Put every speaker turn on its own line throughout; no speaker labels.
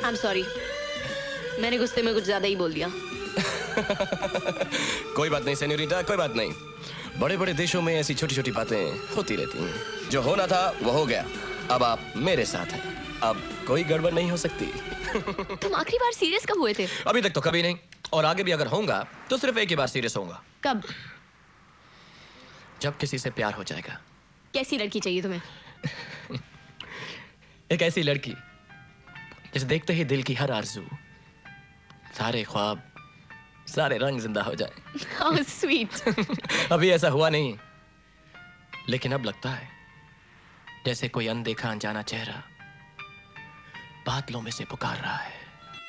I'm sorry. मैंने गुस्से में कुछ ज्यादा ही बोल दिया।
कोई बात नहीं सेन्योरिटा, कोई बात नहीं। बड़े बड़े देशों में ऐसी छोटी छोटी बातें होती रहती हैं। जो होना था वो हो गया। अब आप मेरे साथ हैं। अब कोई गड़बड़ नहीं हो सकती।
तुम आखिरी बार सीरियस कब हुए थे?
अभी तक तो कभी नहीं, और आगे भी अगर होऊंगा तो सिर्फ एक ही बार सीरियस होऊंगा।
कब?
जब किसी से प्यार हो जाएगा।
कैसी लड़की चाहिए तुम्हें?
एक ऐसी लड़की जिसे देखते ही दिल की हर आरज़ू, सारे ख्वाब, सारे रंग जिंदा हो जाए।
How sweet.
अभी ऐसा हुआ नहीं, लेकिन अब लगता है जैसे कोई अनदेखा अनजाना चेहरा बादलों में से पुकार रहा है।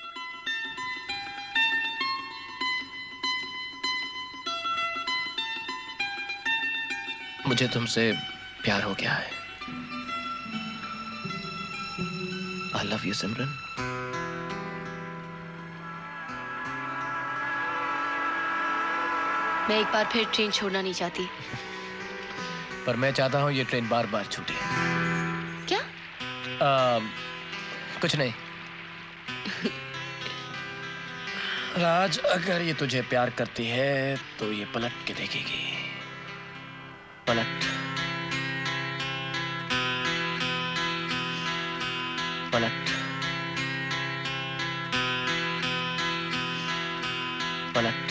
मुझे तुमसे प्यार हो गया है। I love you, सिमरन।
मैं एक बार फिर ट्रेन छोड़ना नहीं चाहती।
पर मैं चाहता हूं ये ट्रेन बार बार छूटे।
क्या?
कुछ नहीं। राज, अगर ये तुझे प्यार करती है तो ये पलट के देखेगी। पलट, पलट, पलट।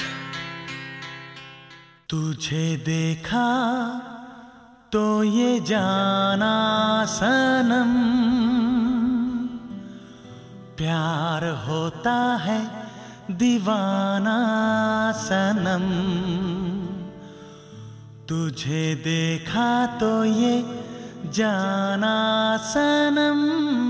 तुझे देखा तो ये जाना सनम, प्यार होता है दीवाना सनम। तुझे देखा तो ये जाना सनम।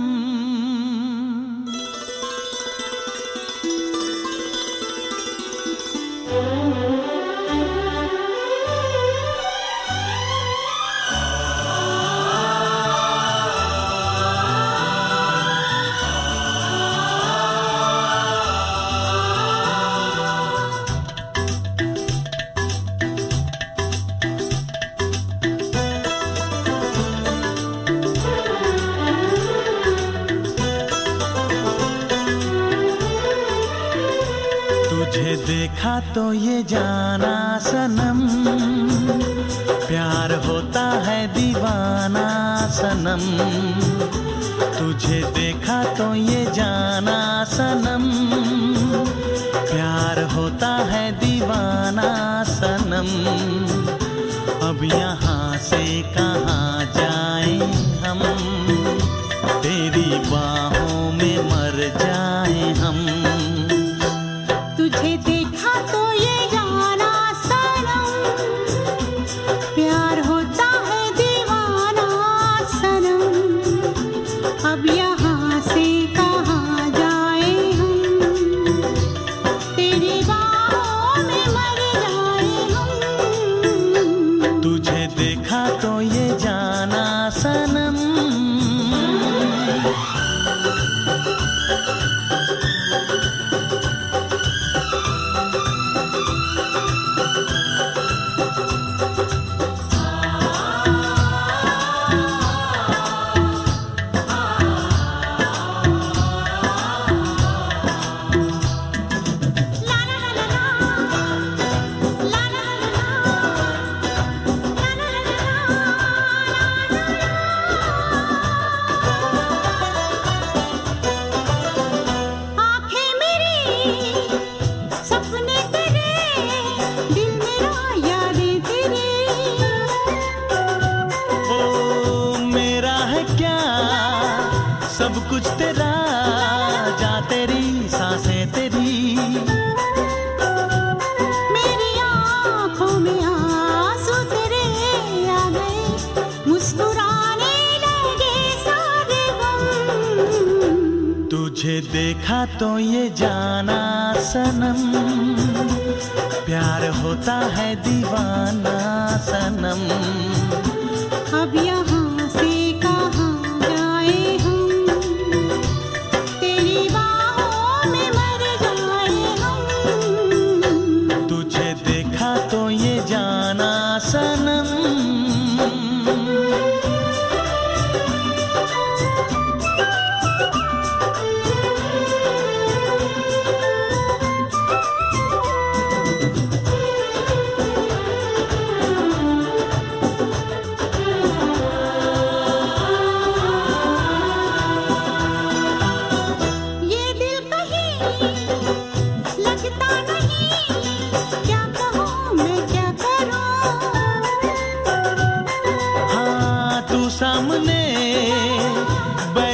देखा तो ये जाना सनम, प्यार होता है दीवाना सनम। तुझे देखा तो ये जाना सनम, प्यार होता है दीवाना सनम। अब यहाँ से कहाँ जाएं हम, तेरी बाहों में मर जाएं हम।
तुझे देखा तो ये जाना सनम, प्यार होता है दीवाना सनम। अब यहाँ से कहाँ जाए हम, तेरी बाहों में मर जाए हम।
तुझे देखा तो ये जाना सनम। सब कुछ तेरा, जा तेरी सांसें तेरी।
मेरी आँखों में आंसू तेरे आ गए, मुस्कुराने लगे सारे गम।
तुझे देखा तो ये जाना सनम, प्यार होता है दीवाना सनम।
अब यहाँ से कहाँ जाए हम, तेरी बाहों में मर जाए हम।
तुझे देखा तो ये जाना सनम।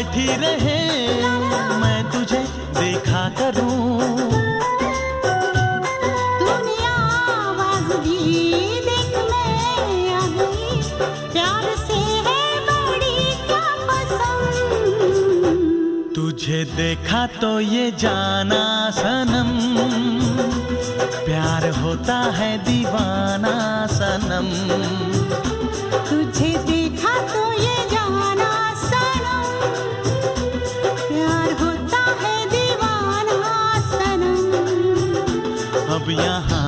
बैठी रहे, मैं तुझे देखा करूं।
तूने आवाज दी, देख मैं आ गई, प्यार से है बड़ी क्या पसंद।
तुझे देखा तो ये जाना सनम, प्यार होता है दीवाना सनम।
तुझे देखा तो ये जाना सनम, प्यार होता है दीवाना सनम।
अब यहाँ